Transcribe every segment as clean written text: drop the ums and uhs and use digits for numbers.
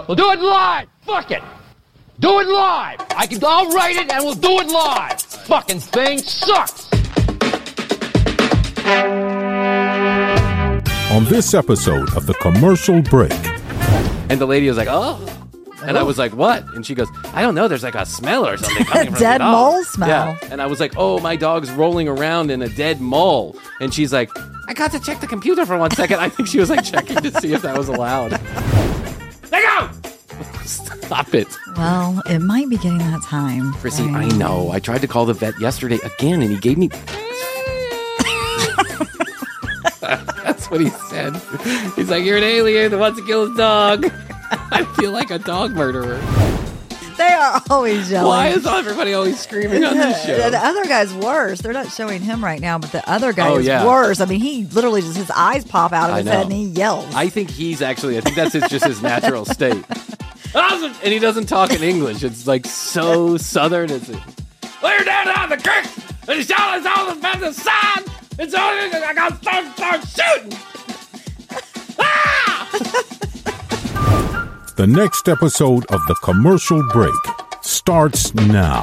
We'll do it live. Fuck it. Do it live. I'll write it and we'll do it live. Fucking thing sucks. On this episode of The Commercial Break. And the lady was like, oh. And I was like, what? And she goes, I don't know. There's like a smell or something coming from dead the dog. mole smell. Yeah. And I was like, oh, my dog's rolling around in a dead mole. And she's like, I got to check the computer for 1 second. I think she was like checking to see if that was allowed. Let go! Stop it. Well, it might be getting that time. Chrissy, I know. I tried to call the vet yesterday again, and he gave me... That's what he said. He's like, you're an alien that wants to kill his dog. I feel like a dog murderer. They are always yelling. Why is everybody always screaming on this show? The other guy's worse. They're not showing him right now, but the other guy is yeah. worse. I mean, he literally just, his eyes pop out of his head and he yells. I think that's just his natural state. And he doesn't talk in English. It's like so southern. It's we're down on the creek. And he's showing us all the sun. It's only I got to start shooting. Ah! The next episode of The Commercial Break starts now.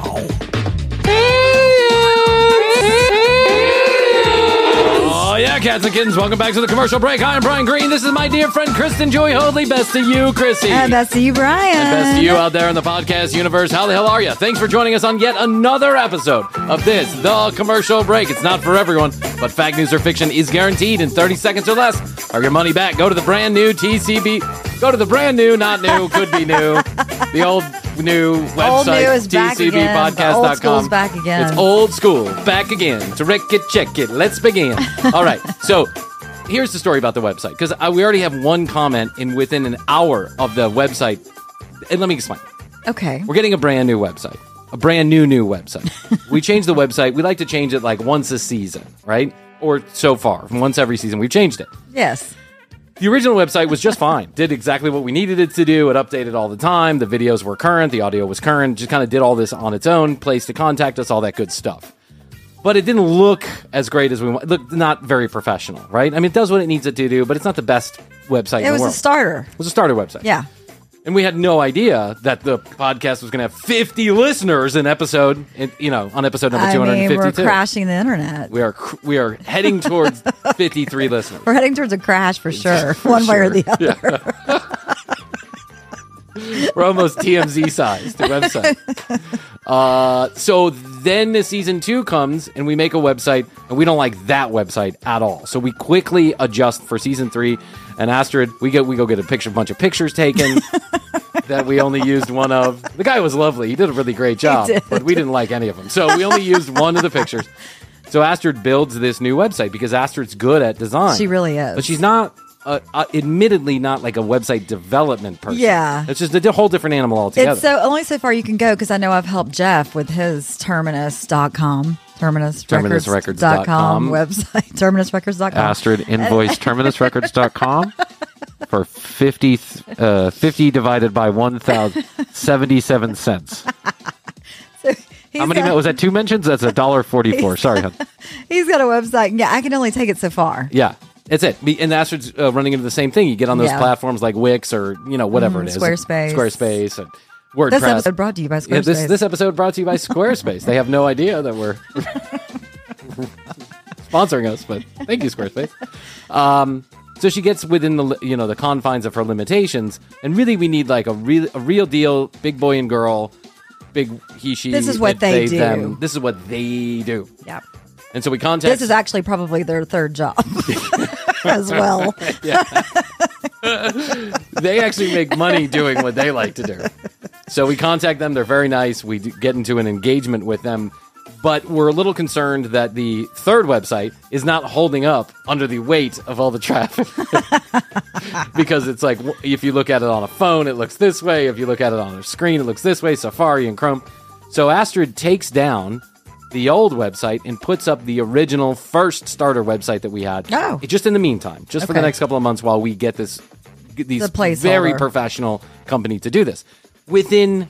Oh, yeah, cats and kittens, welcome back to The Commercial Break. Hi, I'm Brian Green. This is my dear friend, Kristen Joy Hoadley. Best to you, Chrissy. And best to you, Brian. And best to you out there in the podcast universe. How the hell are you? Thanks for joining us on yet another episode of this, The Commercial Break. It's not for everyone, but fact, news, or fiction is guaranteed in 30 seconds or less. Or your money back. Go to the brand new TCB. Go to the brand new, not new, could be new. The old new website, old new is back again. TCBpodcast.com. Old school's back again. It's old school, back again. To wreck it, check it. Let's begin. All right, so here's the story about the website, because we already have one comment within an hour of the website. And let me explain. Okay. We're getting a brand new website. A brand new website. We changed the website. We like to change it like once a season, right? Or so far, once every season. We've changed it. Yes. The original website was just fine. Did exactly what we needed it to do. It updated all the time. The videos were current. The audio was current. Just kind of did all this on its own. Place to contact us, all that good stuff. But it didn't look as great as we want. It looked not very professional, right? I mean, it does what it needs it to do, but it's not the best website in the world. It was a starter. It was a starter website. Yeah. And we had no idea that the podcast was going to have 50 listeners on episode number 252. I mean, we're crashing the internet. We are heading towards 53 listeners. We're heading towards a crash for sure, one way or the other. Yeah. We're almost TMZ size, the website. So then the season 2 comes, and we make a website, and we don't like that website at all. So we quickly adjust for season 3. And Astrid, we go get a bunch of pictures taken that we only used one of. The guy was lovely. He did a really great job, but we didn't like any of them. So we only used one of the pictures. So Astrid builds this new website because Astrid's good at design. She really is. But she's not, admittedly, not like a website development person. Yeah. It's just a whole different animal altogether. It's only so far you can go, because I know I've helped Jeff with his Terminus.com. TerminusRecords.com website. TerminusRecords.com. Astrid invoice TerminusRecords.com for 50 divided by 1,077 cents. How many was that? 2 mentions? That's $1.44. Sorry, hon. He's got a website. Yeah, I can only take it so far. Yeah. It's it. And Astrid's running into the same thing. You get on those platforms like Wix or, whatever it is. Squarespace and WordPress. This episode brought to you by Squarespace. Yeah, this episode brought to you by Squarespace. They have no idea that we're sponsoring us, but thank you, Squarespace. So she gets within the confines of her limitations, and really we need like a real deal, big boy and girl, big he, she. This is what they do. Them. This is what they do. Yeah. And so we contact. This is actually probably their third job as well. They actually make money doing what they like to do. So we contact them. They're very nice. We get into an engagement with them. But we're a little concerned that the third website is not holding up under the weight of all the traffic. Because it's like, if you look at it on a phone, it looks this way. If you look at it on a screen, it looks this way, Safari and Chrome. So Astrid takes down the old website and puts up the original first starter website that we had. Oh. Just in the meantime, just for the next couple of months while we get these very professional company to do this. Within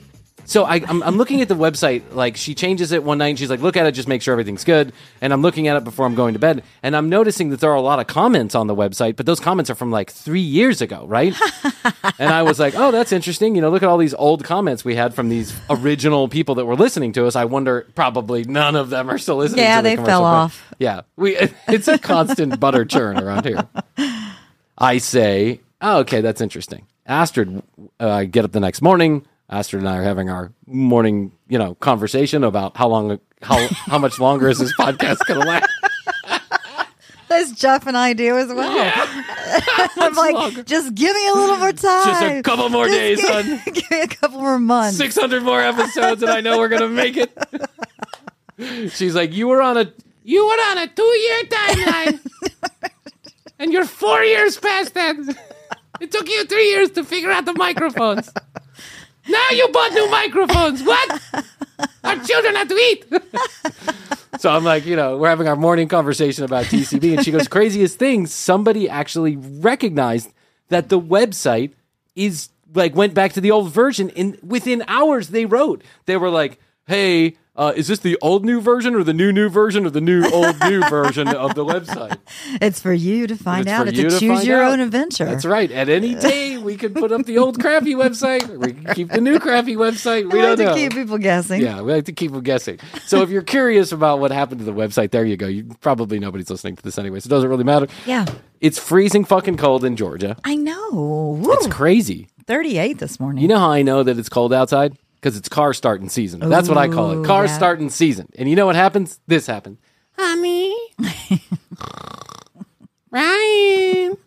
So I'm looking at the website, like she changes it one night and she's like, look at it, just make sure everything's good. And I'm looking at it before I'm going to bed. And I'm noticing that there are a lot of comments on the website, but those comments are from like 3 years ago, right? And I was like, oh, that's interesting. Look at all these old comments we had from these original people that were listening to us. I wonder, probably none of them are still listening to the they commercial fell break. off. Yeah, it's a constant butter churn around here. I say, oh, okay, that's interesting. Astrid, I get up the next morning. Astrid and I are having our morning, conversation about how much longer is this podcast going to last. That's Jeff and I do as well. Yeah. I'm like, longer? Just give me a little more time. Just a couple more days, hon. Give me a couple more months. 600 more episodes, and I know we're going to make it. She's like, you were on a 2-year timeline, and you're 4 years past that. It took you 3 years to figure out the microphones. Now you bought new microphones. What? Our children have to eat. So I'm like, we're having our morning conversation about TCB, and she goes, craziest thing, somebody actually recognized that the website is went back to the old version, and within hours they were like, hey, is this the old new version or the new version or the new old new version of the website? It's for you to find out. It's to choose find your out. own adventure. That's right. At any day, we could put up the old crappy website. We can keep the new crappy website. We I like don't know. to keep people guessing. Yeah, we like to keep them guessing. So if you're curious about what happened to the website, there you go. Probably nobody's listening to this anyway, so it doesn't really matter. Yeah. It's freezing fucking cold in Georgia. I know. Woo. It's crazy. 38 this morning. You know how I know that it's cold outside? Because it's car starting season. That's what I call it. Car starting season. And you know what happens? This happens. Honey. Ryan.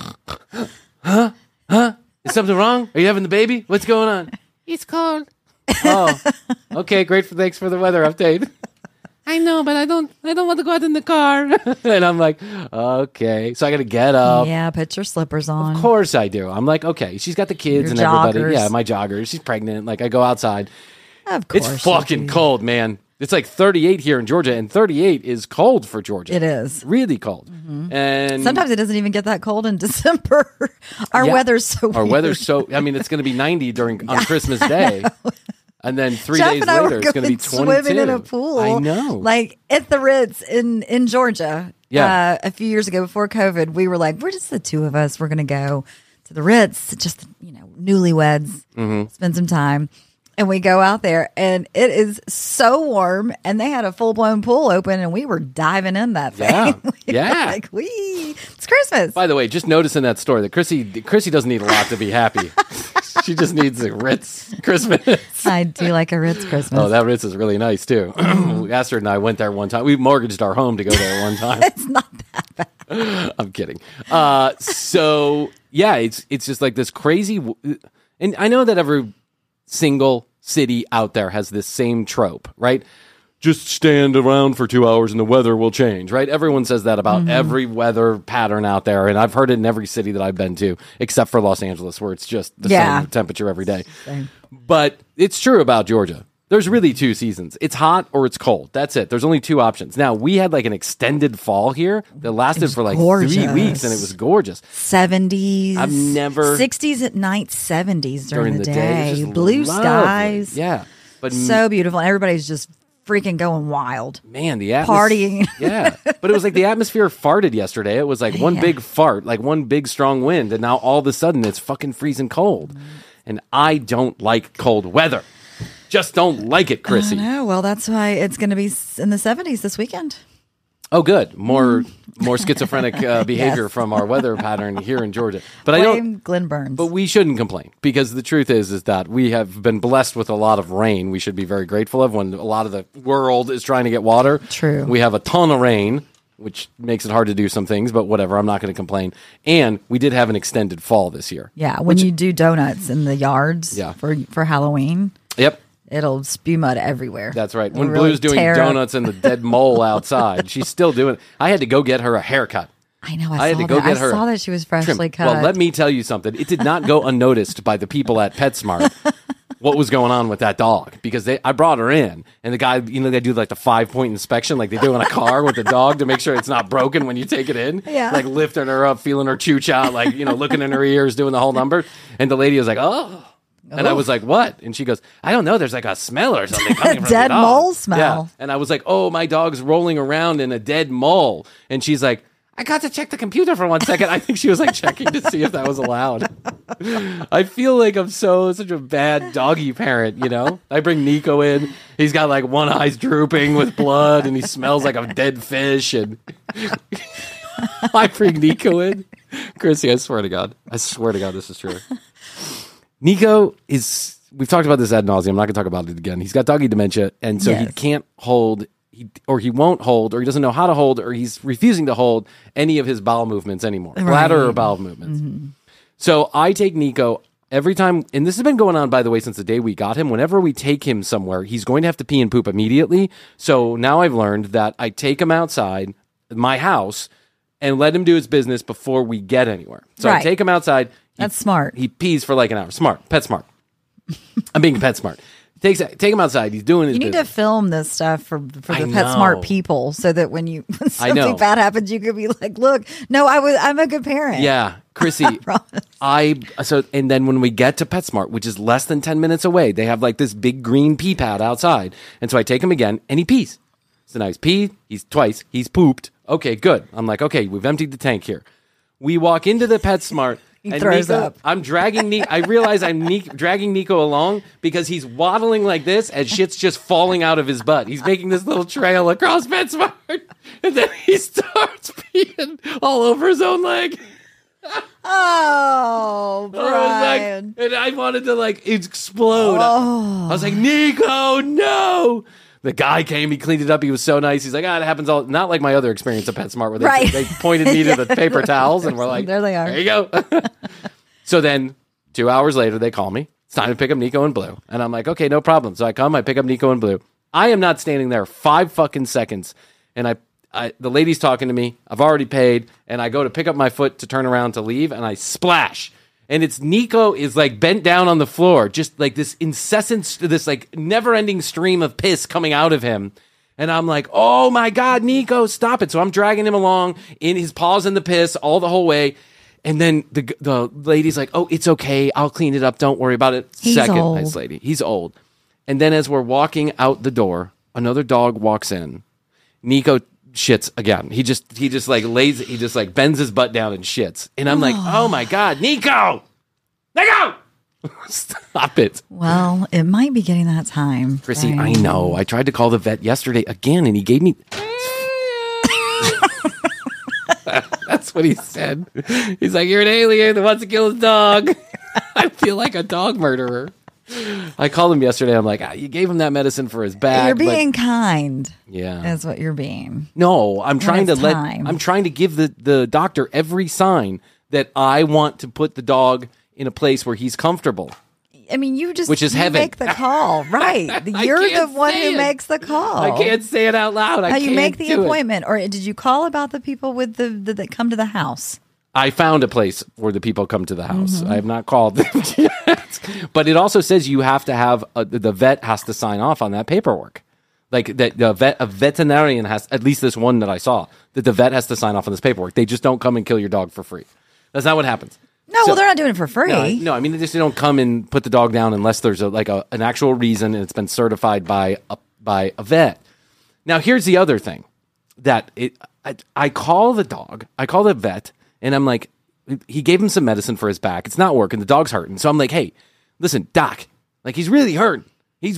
Huh? Is something wrong? Are you having the baby? What's going on? It's cold. Oh. Okay, great. Thanks for the weather update. I know, but I don't want to go out in the car. And I'm like, okay. So I got to get up. Yeah, put your slippers on. Of course I do. I'm like, okay, she's got the kids Your and everybody. joggers. Yeah, my joggers. She's pregnant. Like, I go outside. Of course. It's fucking cold, man. It's like 38 here in Georgia, and 38 is cold for Georgia. It is. Really cold. And Sometimes it doesn't even get that cold in December. Our weather's so Our weird. weather's so, it's going to be 90 on Christmas Day. And then 3 Jeff days and I later, were it's going to be 22. swimming in a pool. I know. Like at the Ritz in Georgia. Yeah. A few years ago before COVID, we were like, we're just the two of us. We're going to go to the Ritz, just, newlyweds, spend some time. And we go out there and it is so warm, and they had a full blown pool open, and we were diving in that thing. Yeah. We Yeah. were like, it's Christmas. By the way, just notice in that story that Chrissy doesn't need a lot to be happy. She just needs a Ritz Christmas. I do like a Ritz Christmas. Oh, that Ritz is really nice too. Astrid and I went there one time. We mortgaged our home to go there one time. It's not that bad. I'm kidding. So yeah, it's just like this crazy, and I know that every single city out there has this same trope, right? Just stand around for 2 hours and the weather will change, right? Everyone says that about every weather pattern out there, and I've heard it in every city that I've been to, except for Los Angeles, where it's just the same temperature every day. Same. But it's true about Georgia. There's really 2 seasons. It's hot or it's cold. That's it. There's only 2 options. Now, we had like an extended fall here that lasted for like gorgeous. 3 weeks, and it was gorgeous. 70s. I've never- 60s at night, 70s during the It's day. just Blue lovely. skies. Yeah. But So beautiful. And everybody's just freaking going wild. man, the Partying. Yeah. But it was like the atmosphere farted yesterday. It was like one big fart, like one big strong wind, and now all of a sudden it's fucking freezing cold. And I don't like cold weather. Just don't like it, Chrissy. No, well, that's why it's going to be in the 70s this weekend. Oh, good. More schizophrenic behavior Yes. from our weather pattern here in Georgia. But Blame Glenn Burns. But we shouldn't complain, because the truth is that we have been blessed with a lot of rain. We should be very grateful of when a lot of the world is trying to get water. True. We have a ton of rain, which makes it hard to do some things, but whatever. I'm not going to complain. And we did have an extended fall this year. yeah, when you do donuts in the yards Yeah. for Halloween, Yep. it'll spew mud everywhere. That's right. It'll When really Blue's doing tear up. donuts in the dead mole outside, she's still doing it. I had to go get her a haircut. I know. I had saw to go that. get her I saw a that she was freshly trim. cut. Well, let me tell you something. It did not go unnoticed by the people at PetSmart what was going on with that dog, because I brought her in, and the guy, they do like the 5-point inspection like they do in a car with the dog to make sure it's not broken when you take it in. Yeah. Like lifting her up, feeling her chooch out, like, looking in her ears, doing the whole number. And the lady was like, oh. And I was like, what? And she goes, I don't know. There's like a smell or something coming from Dead the dog. mole smell. Yeah. And I was like, oh, my dog's rolling around in a dead mole. And she's like, I got to check the computer for 1 second. I think she was like checking to see if that was allowed. I feel like I'm such a bad doggy parent, you know? I bring Nico in. He's got like one eye's drooping with blood and he smells like a dead fish. And I bring Nico in. Chrissy, I swear to God this is true. Nico is, we've talked about this ad nauseum. I'm not going to talk about it again. He's got doggy dementia. And so he can't hold he won't hold, or he doesn't know how to hold, or he's refusing to hold any of his bowel movements anymore, bladder or bowel movements. Mm-hmm. So I take Nico every time, and this has been going on, by the way, since the day we got him. Whenever we take him somewhere, he's going to have to pee and poop immediately. So now I've learned that I take him outside my house and let him do his business before we get anywhere. So I take him outside. That's smart. He pees for like an hour. Smart. Pet smart. I'm being pet smart. Take him outside. He's doing his business. You need to film this stuff for the PetSmart people so that when something bad happens, you could be like, look, no, I'm a good parent. Yeah. Chrissy, and then when we get to PetSmart, which is less than 10 minutes away, they have like this big green pee pad outside. And so I take him again and he pees. So now he's peed, he's pooped. Okay, good. I'm like, okay, we've emptied the tank here. We walk into the PetSmart. He throws up. I'm dragging Nico. I realize I'm dragging Nico along because he's waddling like this as shit's just falling out of his butt. He's making this little trail across PetSmart. And then he starts peeing all over his own leg. Oh, Brian. And I wanted to like explode. I was like, Nico, no. The guy came, he cleaned it up. He was so nice. He's like, it happens all, not like my other experience at PetSmart where they pointed me to the paper towels and we're like, there they are. There you go. So then 2 hours later, they call me. It's time to pick up Nico and Blue. And I'm like, okay, no problem. So I come, I pick up Nico and Blue. I am not standing there 5 fucking seconds. And the lady's talking to me. I've already paid. And I go to pick up my foot to turn around to leave and I splash. And it's Nico is like bent down on the floor, just like this incessant, this like never-ending stream of piss coming out of him. And I'm like, oh my God, Nico, stop it. So I'm dragging him along in his paws in the piss all the whole way. And then the lady's like, oh, it's okay. I'll clean it up. Don't worry about it. He's old. Nice lady. He's old. And then as we're walking out the door, another dog walks in. Nico shits again. He just like lays, he just like bends his butt down and shits. And I'm like, oh my God, Nico! Stop it. Well, it might be getting that time. Chrissy, I know. I tried to call the vet yesterday again and he gave me... That's what he said. He's like, you're an alien that wants to kill his dog. I feel like a dog murderer. I called him yesterday. I'm like, you gave him that medicine for his back. You're being kind. Yeah. That's what you're being. No, I'm trying to give the doctor every sign that I want to put the dog in a place where he's comfortable. I mean, you heaven. Make the call, right? You're the one who makes the call. I can't say it out loud. You make the appointment, or did you call about the people with that come to the house? I found a place where the people come to the house. I have not called them yet. But it also says you have to have the vet has to sign off on that paperwork. Like that, a veterinarian has, at least this one that I saw, that the vet has to sign off on this paperwork. They just don't come and kill your dog for free. That's not what happens. No, well, they're not doing it for free. No, I mean, they don't come and put the dog down unless there's an actual reason and it's been certified by a vet. Now, here's the other thing that I call the vet, and I'm like, he gave him some medicine for his back. It's not working. The dog's hurting. So I'm like, hey, listen, doc, like he's really hurting. He's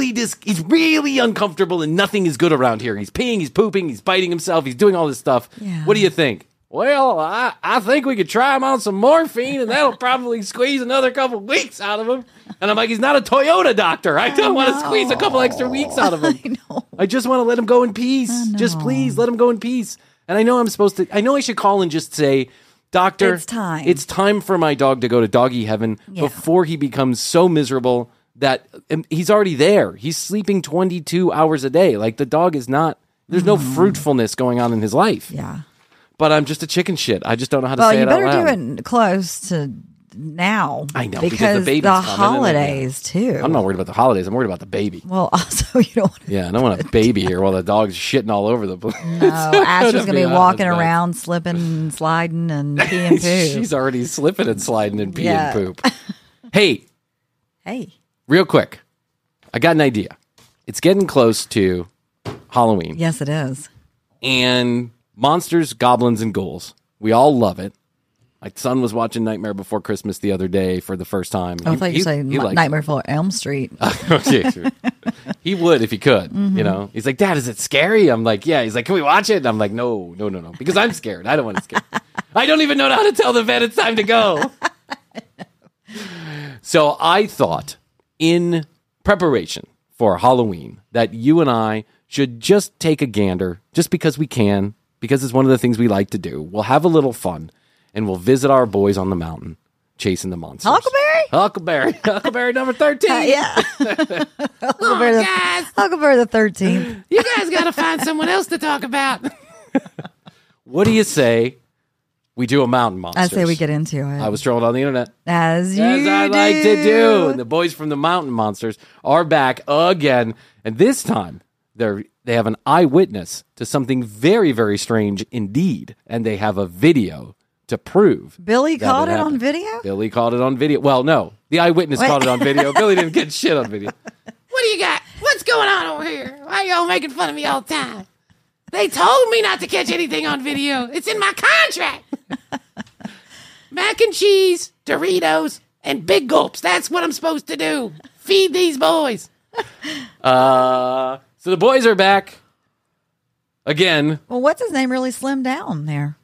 really uncomfortable and nothing is good around here. He's peeing, he's pooping, he's biting himself, he's doing all this stuff. Yeah. What do you think? Well, I think we could try him on some morphine and that'll probably squeeze another couple weeks out of him. And I'm like, he's not a Toyota doctor. I don't want to squeeze a couple extra weeks out of him. I just want to let him go in peace. Just please let him go in peace. And I know I should call and just say, doctor, it's time for my dog to go to doggy heaven before he becomes so miserable that he's already there. He's sleeping 22 hours a day. Like the dog is not, there's no fruitfulness going on in his life. Yeah. But I'm just a chicken shit. I just don't know how to say it out loud. Well, you better do it close to now. I know, because the baby's the coming. holidays, too. I'm not worried about the holidays. I'm worried about the baby. Well, also, you don't want to... Yeah, I don't want a baby here while the dog's shitting all over the place. No, Asher's going to be walking around, slipping and sliding and pee and poop. She's already slipping and sliding and pee and poop. Hey, Hey. Real quick, I got an idea. It's getting close to Halloween. Yes, it is. And monsters, goblins, and ghouls. We all love it. My son was watching Nightmare Before Christmas the other day for the first time. I thought you were saying liked Nightmare Before Elm Street. Okay, sure. He would if he could, you know. He's like, Dad, is it scary? I'm like, yeah. He's like, can we watch it? And I'm like, no, because I'm scared. I don't want to scare. I don't even know how to tell the vet it's time to go. So I thought, in preparation for Halloween, that you and I should just take a gander, just because we can, because it's one of the things we like to do. We'll have a little fun, and we'll visit our boys on the mountain chasing the monsters. Huckleberry number 13. Yeah. Huckleberry the 13th. You guys got to find someone else to talk about. What do you say we do a mountain monsters? I say we get into it. I was trolling on the internet. As I like to do. And the boys from the Mountain Monsters are back again. And this time, they have an eyewitness to something very, very strange indeed. And they have a video to prove. Billy that caught it happened. on video? Billy caught it on video. Well, no. The eyewitness caught it on video. Billy didn't get shit on video. What do you got? What's going on over here? Why y'all making fun of me all the time? They told me not to catch anything on video. It's in my contract. Mac and cheese, Doritos, and big gulps. That's what I'm supposed to do. Feed these boys. So the boys are back again. Well, what's his name really slimmed down there?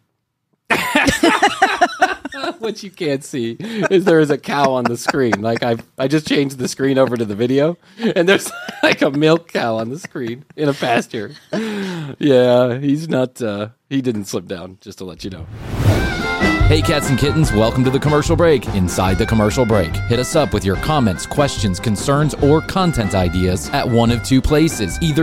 What you can't see is there is a cow on the screen. Like I just changed the screen over to the video, and there's like a milk cow on the screen in a pasture. Yeah, he's not. He didn't slip down. Just to let you know. Hey cats and kittens, welcome to the commercial break. Inside the commercial break, hit us up with your comments, questions, concerns, or content ideas at one of two places. Either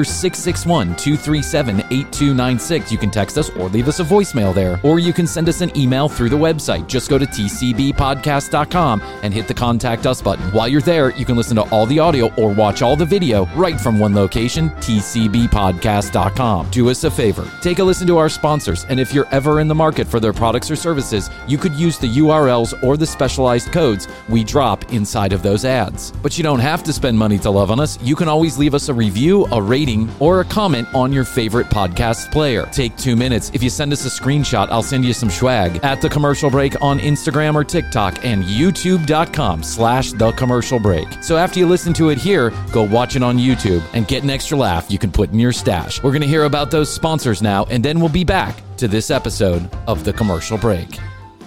661-237-8296. You can text us or leave us a voicemail there. Or you can send us an email through the website. Just go to tcbpodcast.com and hit the contact us button. While you're there, you can listen to all the audio or watch all the video right from one location, tcbpodcast.com. Do us a favor, take a listen to our sponsors, and if you're ever in the market for their products or services, you could use the URLs or the specialized codes we drop inside of those ads. But you don't have to spend money to love on us. You can always leave us a review, a rating, or a comment on your favorite podcast player. Take 2 minutes. If you send us a screenshot, I'll send you some swag. At The Commercial Break on Instagram or TikTok and youtube.com/The Commercial Break. So after you listen to it here, go watch it on YouTube and get an extra laugh you can put in your stash. We're going to hear about those sponsors now, and then we'll be back to this episode of The Commercial Break.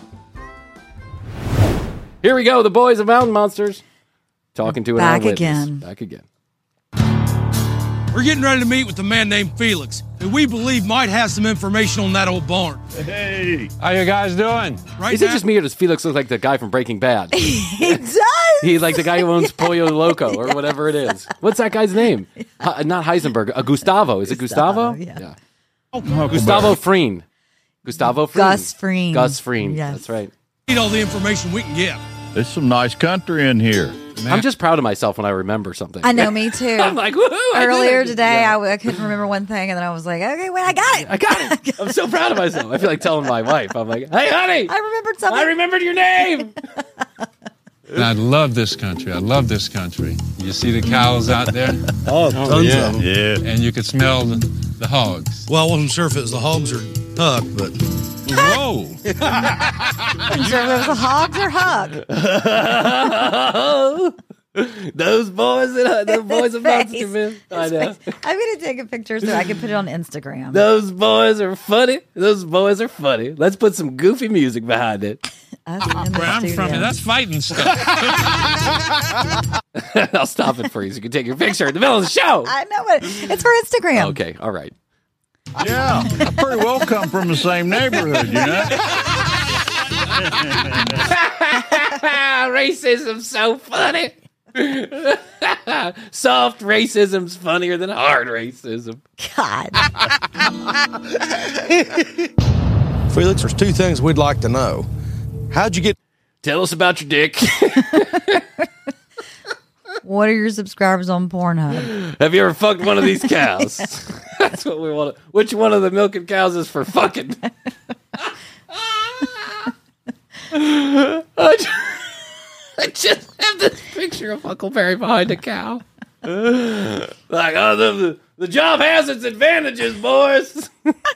Here we go, the boys of Mountain Monsters. Talking to an Back eyewitness. again. Back again. We're getting ready to meet with a man named Felix, who we believe might have some information on that old barn. Hey, how you guys doing? Right Is it now, just me or does Felix look like the guy from Breaking Bad? He does. He like the guy who owns Pollo Loco or whatever it is. What's that guy's name? Not Heisenberg. Gustavo. Is it Gustavo? Yeah. Gustavo Fring. Gustavo Fring. Gus Fring. Gus Fring. Yes. That's right. need all the information we can get. There's some nice country in here. I'm just proud of myself when I remember something. I know, me too. I'm like, woohoo! Earlier today, I couldn't remember one thing, and then I was like, okay, wait, I got it. I got it. I'm so proud of myself. I feel like telling my wife. I'm like, hey, honey, I remembered something. I remembered your name. I love this country. I love this country. You see the cows out there? Tons of them. Yeah. And you could smell the hogs. Well, I wasn't sure if it was the hogs or Huck, but Whoa! I'm sure if it was a hogs or Huck. Those boys are monster, man. I know. I'm going to take a picture so I can put it on Instagram. Those boys are funny. Those boys are funny. Let's put some goofy music behind it. Us in the Where I'm from, studio. that's fighting stuff. I'll stop it for you so you can take your picture in the middle of the show. I know it. It's for Instagram. Okay, all right. Yeah, I pretty well come from the same neighborhood, you know? Racism's so funny. Soft racism's funnier than hard racism. God. Felix, there's two things we'd like to know. How'd you get? Tell us about your dick. What are your subscribers on Pornhub? Have you ever fucked one of these cows? That's what we want. Which one of the milking cows is for fucking? I just have this picture of Huckleberry behind a cow. Like, oh, the job has its advantages, boys.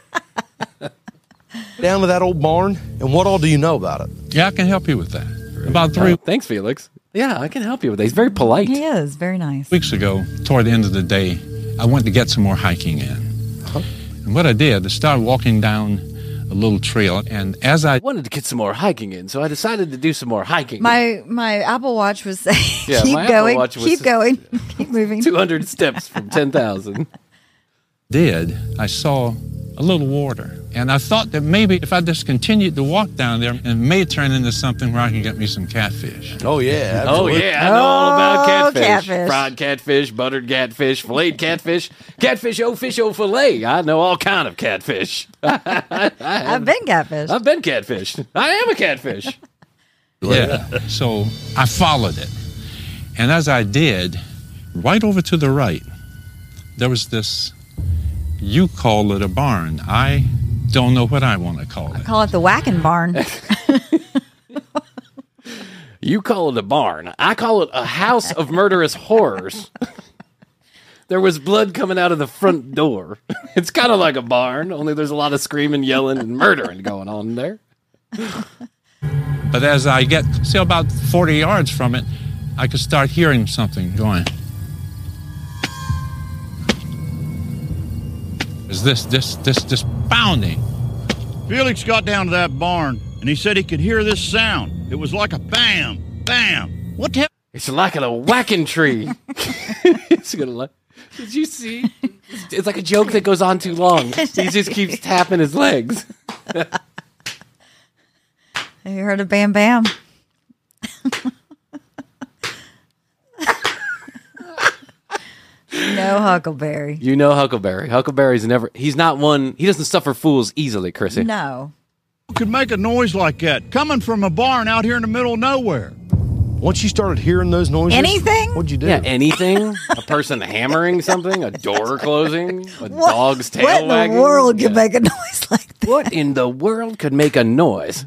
Down to that old barn, and what all do you know about it? Yeah, I can help you with that. About 3 Thanks, Felix. Yeah, I can help you with that. He's very polite. He is very nice. weeks ago, toward the end of the day, I went to get some more hiking in. And what I did, I started walking down a little trail, and as I wanted to get some more hiking in, so I decided to do some more hiking. My Apple Watch was saying, Yeah, keep my Apple going, Watch was- keep going, keep moving. 200 steps from 10,000. I saw a little water. And I thought that maybe if I just continued to walk down there, it may turn into something where I can get me some catfish. Oh, yeah. Oh, Absolutely. yeah, I know all about catfish. catfish. Fried catfish, buttered catfish, filleted catfish, fish, oh, fillet. I know all kind of catfish. I've been catfish. I've been catfished. I am a catfish. Yeah. So I followed it. And as I did, right over to the right, there was this, you call it a barn. I don't know what I want to call it. Call it the Whacking Barn. You call it a barn. I call it a house of murderous horrors. There was blood coming out of the front door. It's kind of like a barn, only there's a lot of screaming, yelling, and murdering going on there. But as I get, say, about 40 yards from it, I could start hearing something going. Is this pounding? Felix got down to that barn, and he said he could hear this sound. It was like a bam, bam. What the hell? It's like a whacking tree. It's gonna like. Did you see? It's like a joke that goes on too long. He just keeps tapping his legs. Have you heard of Bam Bam? No Huckleberry. You know Huckleberry. Huckleberry's never. He's not one. He doesn't suffer fools easily, Chrissy. No. Who could make a noise like that coming from a barn out here in the middle of nowhere? Once you started hearing those noises, Anything? what'd you do? Yeah, anything. A person hammering something. A door closing. A dog's tail What in wagging. the world could Yeah. make a noise like that? What in the world could make a noise?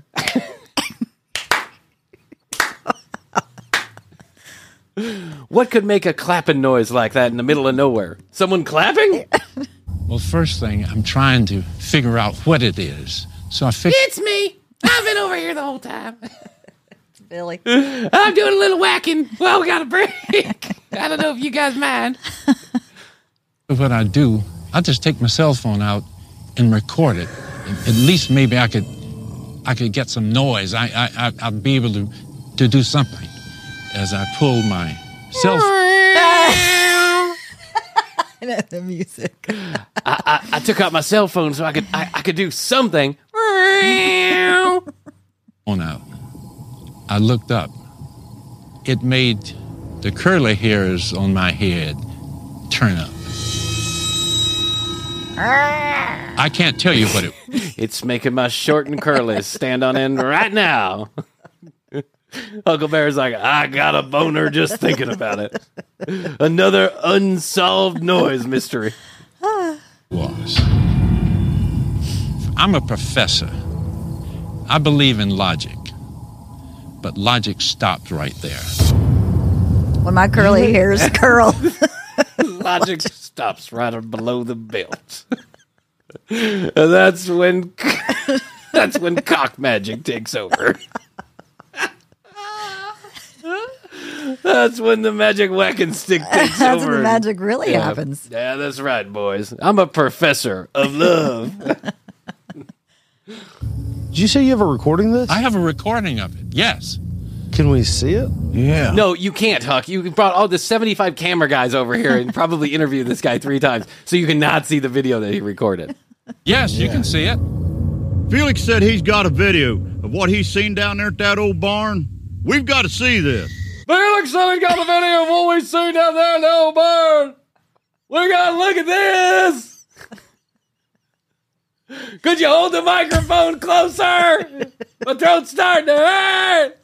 What could make a clapping noise like that in the middle of nowhere? Someone clapping? Well, first thing, I'm trying to figure out what it is. So I figured, It's me. I've been over here the whole time. Billy. I'm doing a little whacking. Well, we got a break. I don't know if you guys mind. what I do, I just take my cell phone out and record it. At least maybe I could get some noise. I'd be able to do something. As I pulled my cell phone. The music. I took out my cell phone so I could do something. Out. I looked up. It made the curly hairs on my head turn up. I can't tell you what it was. It's making my short and curlies stand on end right now. Huckleberry's like, I got a boner just thinking about it. Another unsolved noise mystery. Was. I'm a professor. I believe in logic. But logic stopped right there. When my curly hairs curl. Logic stops right below the belt. And that's when cock magic takes over. That's when the magic whacking stick takes That's over. when the magic really happens. Yeah, that's right, boys. I'm a professor of love. Did you say you have a recording of this? I have a recording of it, yes. Can we see it? Yeah. No, you can't, Huck. You brought all the 75 camera guys over here and probably interviewed this guy 3 times, so you cannot see the video that he recorded. Yes, you can see it. Felix said he's got a video of what he's seen down there at that old barn. We've got to see this. Felix said he got a video of what we see down there in the old barn. We gotta look at this. Could you hold the microphone closer? My throat's starting to hurt.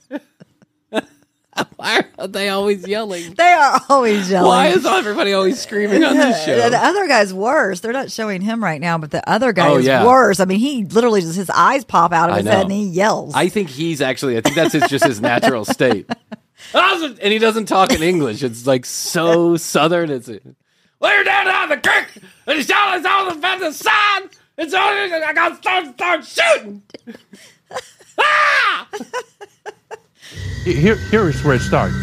Why are they always yelling? They are always yelling. Why is everybody always screaming on this show? The other guy's worse. They're not showing him right now, but the other guy is yeah. worse. I mean, he literally just, his eyes pop out of I his know. head and he yells. I think that's just his natural state. And he doesn't talk in English. It's like so southern. It's we're down on the creek, and he's telling us all about the sign. It's only I got to start shooting. Ah! Here is where it started.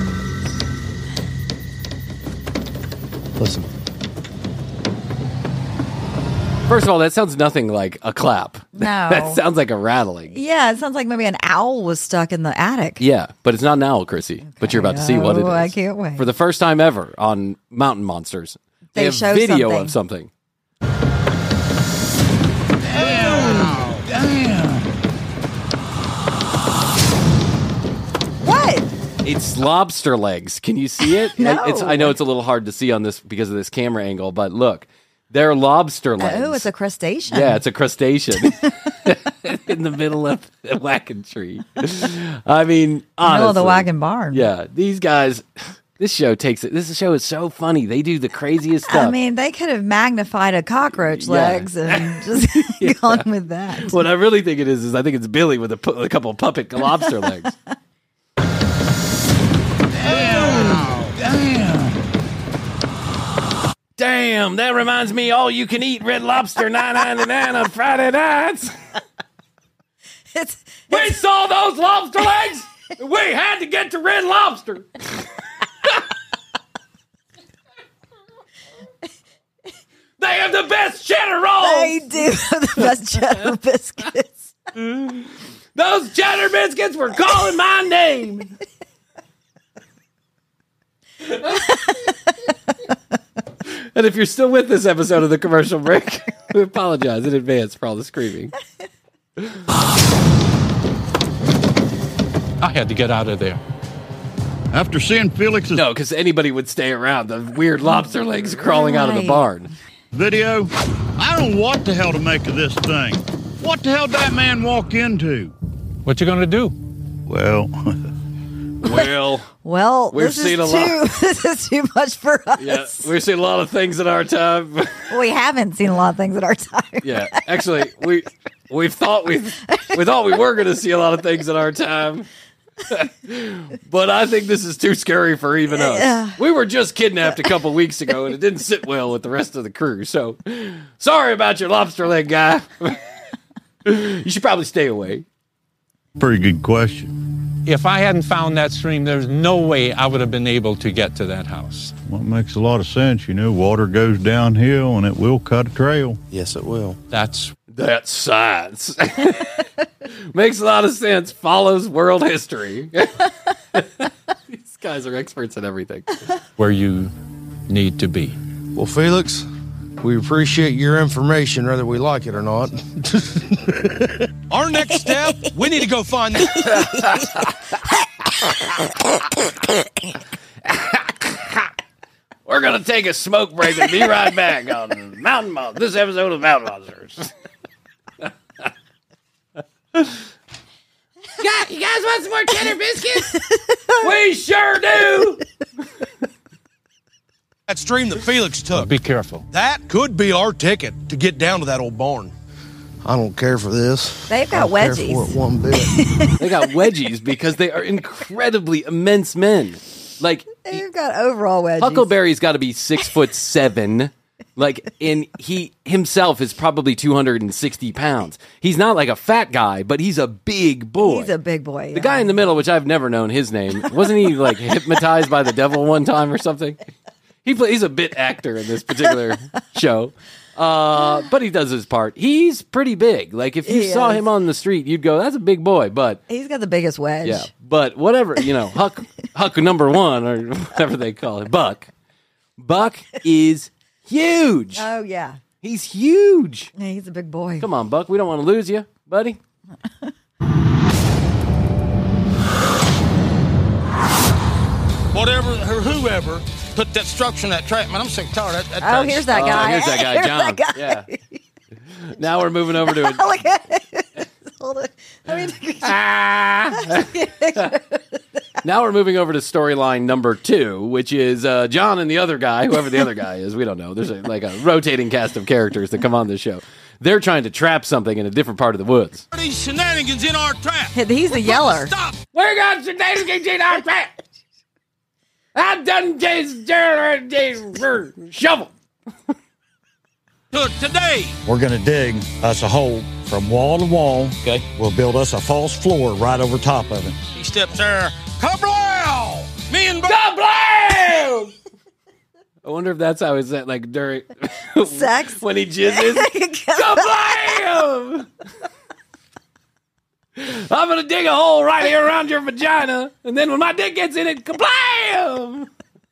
Listen. First of all, that sounds nothing like a clap. No. That sounds like a rattling. Yeah, it sounds like maybe an owl was stuck in the attic. Yeah, but it's not an owl, Chrissy. But you're about to see what it is. I can't wait. For the first time ever on Mountain Monsters, they have show video something. of something. Damn. What? It's lobster legs. Can you see it? No. I know it's a little hard to see on this because of this camera angle, but look, they're lobster legs. Oh, it's a crustacean. Yeah, it's a crustacean in the middle of the wagon tree. I mean, honestly, middle of the wagon barn. Yeah, these guys. This show is so funny. They do the craziest stuff. I mean, they could have magnified a cockroach legs and just gone with that. What I really think it is I think it's Billy with a couple puppet lobster legs. Damn, that reminds me, all you can eat Red Lobster $9.99 on Friday nights. We saw those lobster legs. We had to get to Red Lobster. They have the best cheddar rolls. They do have the best cheddar biscuits. Those cheddar biscuits were calling my name. And if you're still with this episode of the commercial break, we apologize in advance for all the screaming. I had to get out of there. After seeing Felix's No, because anybody would stay around. The weird lobster legs crawling out of the barn. video, I don't know what the hell to make of this thing. What the hell did that man walk into? What you gonna do? Well, Well, we've this is seen a lot. This is too much for us. Yeah, we've seen a lot of things in our time. We haven't seen a lot of things in our time. Yeah, actually, we thought we were going to see a lot of things in our time. But I think this is too scary for even us. Yeah. We were just kidnapped a couple weeks ago, and it didn't sit well with the rest of the crew. So, sorry about your lobster leg guy. You should probably stay away. pretty good question. If I hadn't found that stream, there's no way I would have been able to get to that house. Well, it makes a lot of sense. You know, water goes downhill and it will cut a trail. Yes, it will. That's science. Makes a lot of sense. Follows world history. These guys are experts at everything. where you need to be. Well, Felix, we appreciate your information, whether we like it or not. Our next step, we need to go find We're going to take a smoke break and be right back on Mountain Monsters. This episode of Mountain Monsters. You guys want some more cheddar biscuits? We sure do. that stream that Felix took. Be careful. That could be our ticket to get down to that old barn. I don't care for this. They've got I don't care for wedgies. it one bit. They got wedgies because they are incredibly immense men. Like, They've got overall wedgies. Huckleberry's got to be 6'7". Like, and he himself is probably 260 pounds. He's not like a fat guy, but he's a big boy. He's a big boy. The guy in the middle, which I've never known his name, wasn't he like hypnotized by the devil one time or something? He's a bit actor in this particular show. But he does his part. He's pretty big. Like, if you saw him on the street, you'd go, that's a big boy. But He's got the biggest wedge. yeah, but whatever, Huck number one, or whatever they call it, Buck is huge. Oh, yeah. He's huge. Yeah, he's a big boy. Come on, Buck. We don't want to lose you, buddy. Whatever or whoever put that structure in that track, man, I'm sick and tired. Oh, here's that guy. Here's that guy, Here's John. that guy. Yeah. Now we're moving over to it. Look at it. Hold on. Now we're moving over to storyline number 2, which is John and the other guy, whoever the other guy is. We don't know. There's a rotating cast of characters that come on this show. They're trying to trap something in a different part of the woods. These shenanigans in our trap. He's a yeller. Stop. We got shenanigans in our trap. I done this shovel. Today. We're going to dig us a hole from wall to wall. Okay. We'll build us a false floor right over top of it. He steps there. Kablow! Me and Kablow! I wonder if that's how it's at, like, during sex when he jizzes. Kablam! I'm gonna dig a hole right here around your vagina, and then when my dick gets in it, kablam!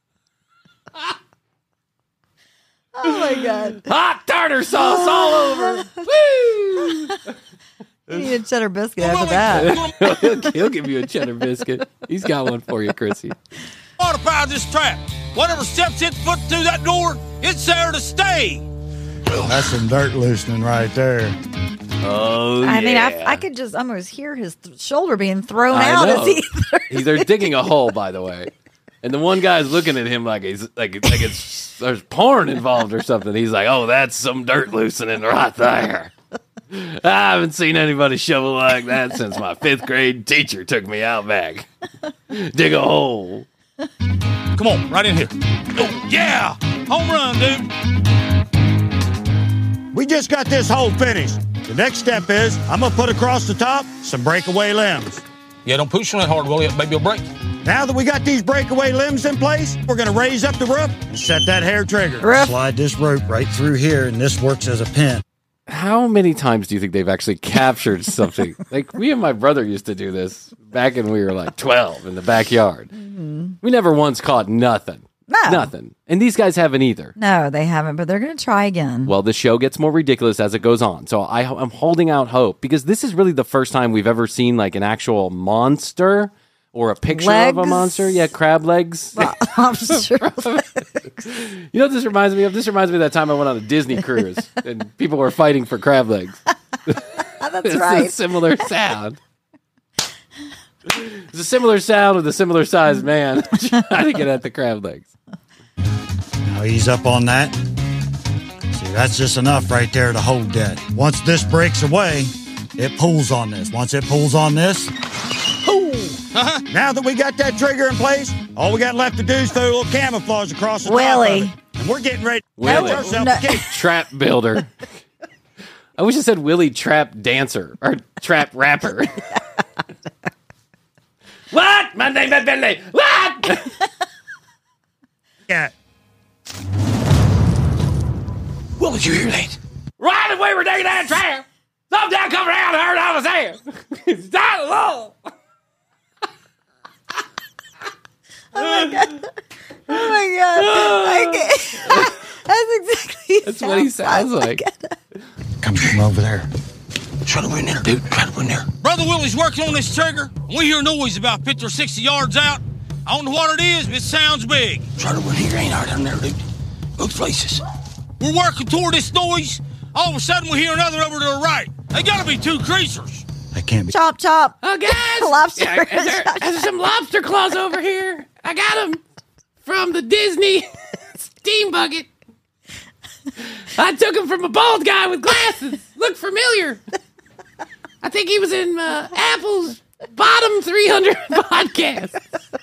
Oh my God! Hot tartar sauce all over. Woo! You need a cheddar biscuit after that. He'll give you a cheddar biscuit. He's got one for you, Chrissy. Modify this trap. Whatever steps its foot through that door, it's there to stay. That's some dirt loosening right there. Oh, I mean, I could just almost hear his shoulder being thrown I out know. as he. They're digging a hole, by the way, and the one guy's looking at him like he's like it's there's porn involved or something. He's like, "Oh, that's some dirt loosening right there." I haven't seen anybody shovel like that since my 5th grade teacher took me out back. Dig a hole. Come on, right in here. Oh, yeah! Home run, dude. We just got this hole finished. The next step is I'm going to put across the top some breakaway limbs. Yeah, don't push on that hard, Willie. Maybe you'll break. Now that we got these breakaway limbs in place, we're going to raise up the roof and set that hair trigger. Slide this rope right through here, and this works as a pin. How many times do you think they've actually captured something? Like, me and my brother used to do this back when we were like 12 in the backyard. Mm-hmm. We never once caught nothing. No. Nothing. And these guys haven't either. No, they haven't, but they're going to try again. Well, the show gets more ridiculous as it goes on. So I'm holding out hope because this is really the first time we've ever seen like an actual monster or a picture of a monster. Yeah, crab legs. Lobster legs. You know what this reminds me of? This reminds me of that time I went on a Disney cruise and people were fighting for crab legs. That's it's right. a similar sound. It's a similar sound with a similar sized man trying to get at the crab legs. Now ease up on that. See, that's just enough right there to hold that. Once this breaks away, it pulls on this. Once it pulls on this, now that we got that trigger in place, all we got left to do is throw a little camouflage across the top of it. And we're getting ready to catch ourselves a cake. Trap builder. I wish it said Willie Trap Dancer or Trap Rapper. What? My name is Billy. What? Yeah. Well, did you hear that? Right away, we're digging that trap. Some down come around and heard all the sound. Start low. Oh my God. Oh my God. I can't. That's exactly That's what he sounds like. Come from over there. Try to win there, dude. Try to win there. Brother Willie's working on this trigger. We hear noise about 50 or 60 yards out. I don't know what it is, but it sounds big. Try to win here. Ain't hard down there, dude. Both places. We're working toward this noise. All of a sudden, we hear another over to the right. They gotta be 2 creasers. That can't be. Chop, chop. Oh, guys. Lobster. Yeah, is there some lobster claws over here? I got them from the Disney steam bucket. I took them from a bald guy with glasses. Look familiar. I think he was in Apple's Bottom 300 podcast.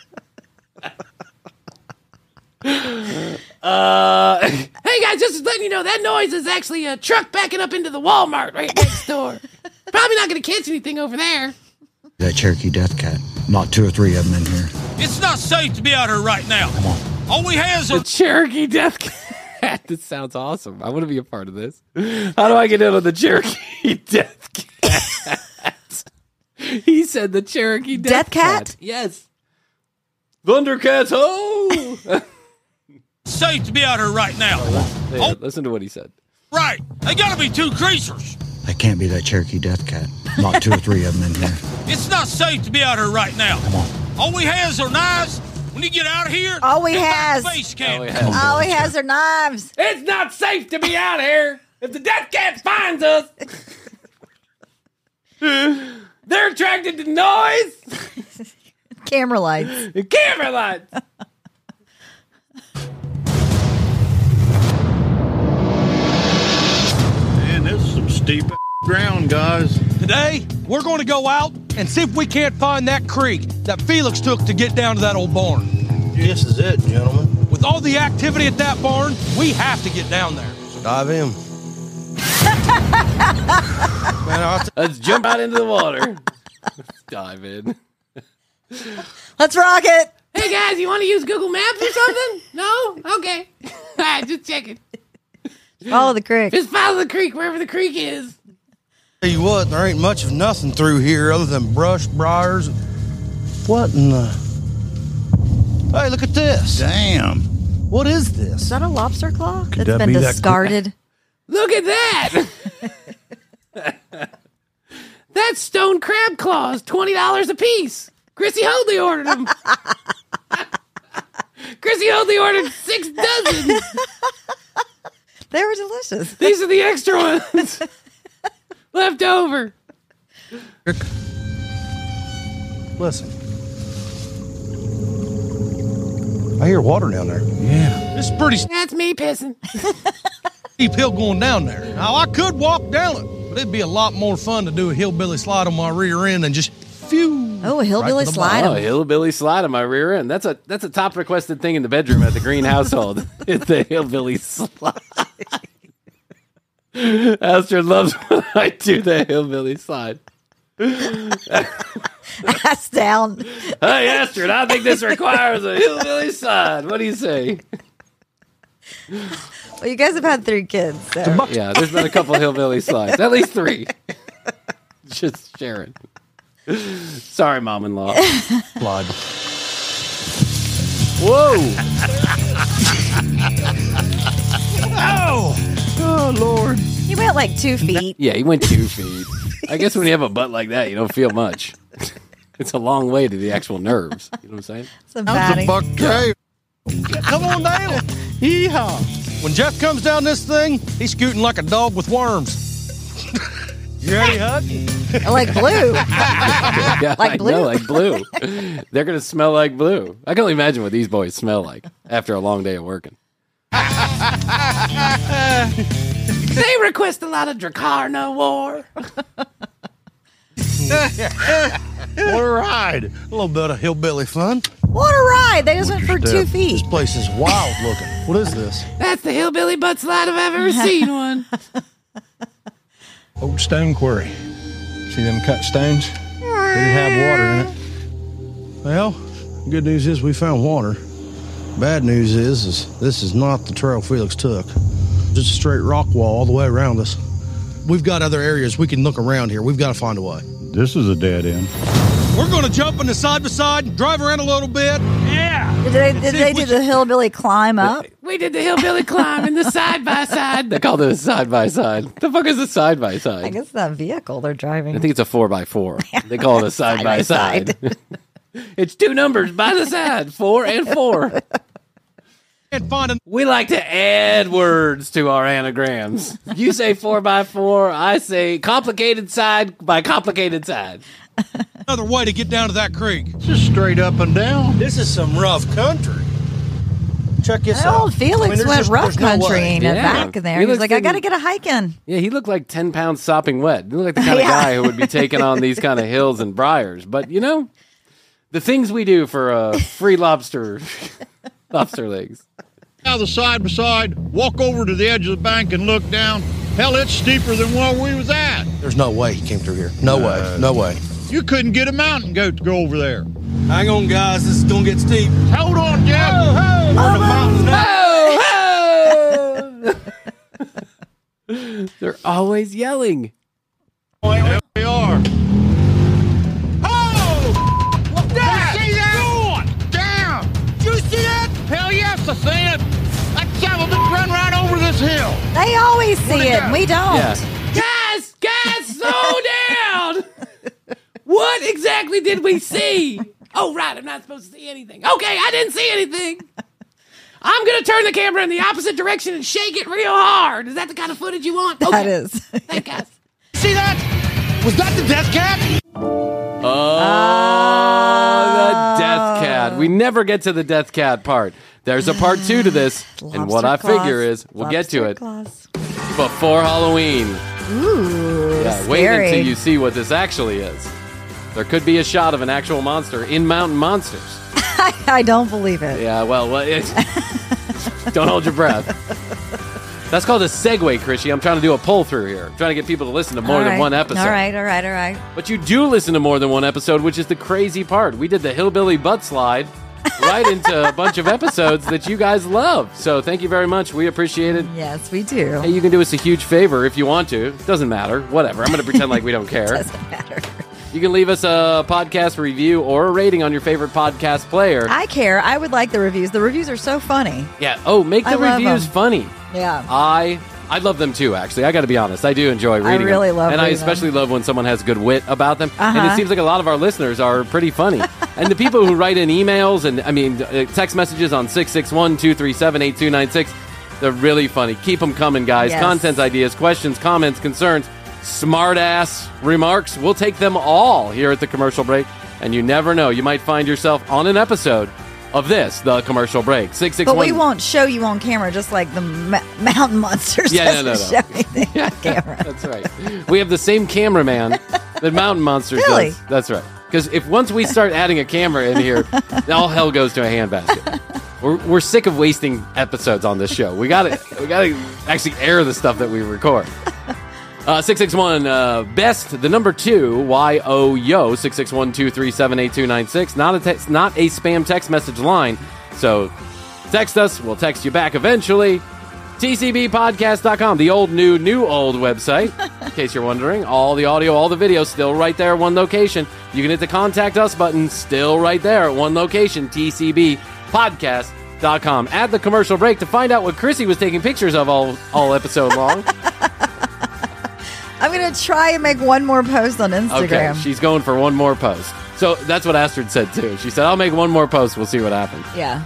Hey, guys, just letting you know, that noise is actually a truck backing up into the Walmart right next door. Probably not going to catch anything over there. That Cherokee Death Cat. Not 2 or 3 of them in here. It's not safe to be out here right now. Come on. All we have is The Cherokee Death Cat. This sounds awesome. I want to be a part of this. How do I get in on the Cherokee Death Cat? He said the Cherokee Death Cat? Yes. Thundercats, ho! safe to be out here right now. Listen to what he said. Right. They gotta be 2 creasers. That can't be that Cherokee Death Cat. Not 2 or 3 of them in here. It's not safe to be out here right now. Come on. All we has are knives. When you get out of here, all we get back has. to base camp. All he has are knives. It's not safe to be out here. If the Death Cat finds us, they're attracted to noise. Camera lights. Camera lights. Man, there's some deep ground, guys. Today, we're going to go out and see if we can't find that creek that Felix took to get down to that old barn. This is it, gentlemen. With all the activity at that barn, we have to get down there. Dive in. Let's jump out into the water. Let's dive in. Let's rock it. Hey, guys, you want to use Google Maps or something? No? Okay. All right, just checking. Follow the creek. Just follow the creek, wherever the creek is. Tell you what, there ain't much of nothing through here other than brush, briars. What in the... Hey, look at this. Damn. What is this? Is that a lobster claw that's that been be that discarded? Look at that. That's stone crab claws, $20 a piece. Chrissy Hoadley ordered them. Chrissy Hoadley ordered 6 dozen. They were delicious. These are the extra ones. Left over. Listen. I hear water down there. Yeah. It's pretty That's me pissing. steep hill going down there. Now, I could walk down it, but it'd be a lot more fun to do a hillbilly slide on my rear end than just phew. Oh, a hillbilly to the slide. Oh, hillbilly slide on my rear end. That's a top requested thing in the bedroom at the Green household. It's the hillbilly slide. Astrid loves when I do the hillbilly slide. Ass down. Hey, Astrid, I think this requires a hillbilly slide. What do you say? Well, you guys have had 3 kids, so. Yeah, there's been a couple hillbilly slides. At least 3. Just sharing. Sorry, mom-in-law. Slide. Whoa! Oh, Lord. He went like 2 feet. Yeah, he went 2 feet. I guess when you have a butt like that, you don't feel much. It's a long way to the actual nerves. You know what I'm saying? Some That's a buck trail. Come on down. Yeehaw. When Jeff comes down this thing, he's scooting like a dog with worms. You ready, Hug? Like blue. Yeah, Like blue? I know, like blue. They're going to smell like blue. I can only imagine what these boys smell like after a long day of working. They request a lot of Dracarno war. What a ride. A little bit of hillbilly fun. What a ride. They just went for 2 feet. This place is wild looking. What is this? That's the hillbilly butt slide if I've ever seen one. Old stone quarry. See them cut stones? They didn't have water in it. Well, good news is we found water. Bad news is this is not the trail Felix took. Just a straight rock wall all the way around us. We've got other areas we can look around here. We've got to find a way. This is a dead end. We're going to jump into side by side, drive around a little bit. Yeah. Did they do the hillbilly climb up? We did the hillbilly climb and the side-by-side. They called it a side-by-side. The fuck is a I side-by-side? guess that vehicle they're driving. I think it's a 4x4. They call it a side-by-side. It's 2 numbers by the side, 4 and 4. And find a We like to add words to our anagrams. You say 4x4, I say complicated side by complicated side. another way to get down to that creek. Just straight up and down. This is some rough country. Check this out. Old Felix there's went rough there's no country way. in the Yeah. back there. He He was looks like, I like got to get a hike in. Yeah, he looked like 10 pounds sopping wet. He looked like the kind of Yeah. guy who would be taking on these kind of hills and briars. But, you know, the things we do for free lobster legs. Now the side by side, walk over to the edge of the bank and look down. Hell, it's steeper than where we was at. There's no way he came through here. No way. No way. You couldn't get a mountain goat to go over there. Hang on, guys. This is going to get steep. Hold on, Jeff. We're in the mountains now. They're always yelling. There we are. Hell yes, I seen it. That shovel just run right over this hill. They always see it. And we don't. Yeah. Guys, slow down. What exactly did we see? Oh, right, I'm not supposed to see anything. Okay, I didn't see anything. I'm going to turn the camera in the opposite direction and shake it real hard. Is that the kind of footage you want? Okay. That is. Thank guys. See that? Was that the death cat? Oh, the death cat. We never get to the death cat part. There's a part 2 to this. And what I Lobster figure claws. is we'll get to Lobster it claws. before Halloween. Ooh, Yeah, wait scary. until you see what this actually is. There could be a shot of an actual monster in Mountain Monsters. I don't believe it. Yeah, well, don't hold your breath. That's called a segue, Chrissy. I'm trying to do a pull through here. I'm trying to get people to listen to more than one episode. All right. But you do listen to more than one episode, which is the crazy part. We did the Hillbilly Butt Slide right into a bunch of episodes that you guys love. So thank you very much. We appreciate it. Yes, we do. Hey, you can do us a huge favor if you want to. Doesn't matter. Whatever. I'm going to pretend like we don't care. Doesn't matter. You can leave us a podcast review or a rating on your favorite podcast player. I care. I would like the reviews. The reviews are so funny. Yeah. Oh, make the I love reviews them. funny. Yeah. I love them too, actually. I got to be honest. I do enjoy reading them. really love And I reading especially love when someone has good wit about them. And it Uh-huh. seems like a lot of our listeners are pretty funny. And the people who write in emails and, text messages on 661-237-8296, they're really funny. Keep them coming, guys. Yes. Content ideas, questions, comments, concerns, smart-ass remarks. We'll take them all here at the Commercial Break. And you never know. You might find yourself on an episode of this, the Commercial Break. 661. But we won't show you on camera, just like the Mountain Monsters doesn't show anything on camera. That's right. We have the same cameraman that Mountain Monsters Really? does. That's right. Because if once we start adding a camera in here, all hell goes to a handbasket. We're sick of wasting episodes on this show. We gotta actually air the stuff that we record. 661 best the number 2 YOYO 661-237-8296. Not a spam text message line. So text us. We'll text you back eventually. TCBpodcast.com, the old website. In case you're wondering, all the audio, all the video, still right there at one location. You can hit the contact us button, still right there at one location. TCBpodcast.com. Add the commercial break to find out what Chrissy was taking pictures of all episode long. I'm going to try and make one more post on Instagram. Okay, she's going for one more post. So that's what Astrid said too. She said, I'll make one more post. We'll see what happens. Yeah.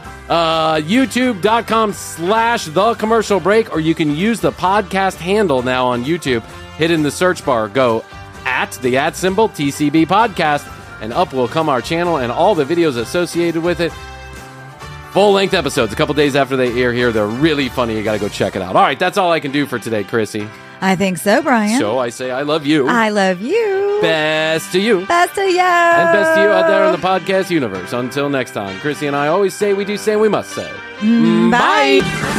YouTube.com/the commercial break, or you can use the podcast handle now on YouTube. Hit in the search bar, go @ the @ symbol, TCB Podcast, and up will come our channel and all the videos associated with it. Full-length episodes, a couple days after they air here. They're really funny. You got to go check it out. All right, that's all I can do for today, Chrissy. I think so, Brian. So I say I love you. I love you. Best to you. Best to you. And best to you out there in the podcast universe. Until next time, Chrissy and I always say we do say we must say. Bye. Bye.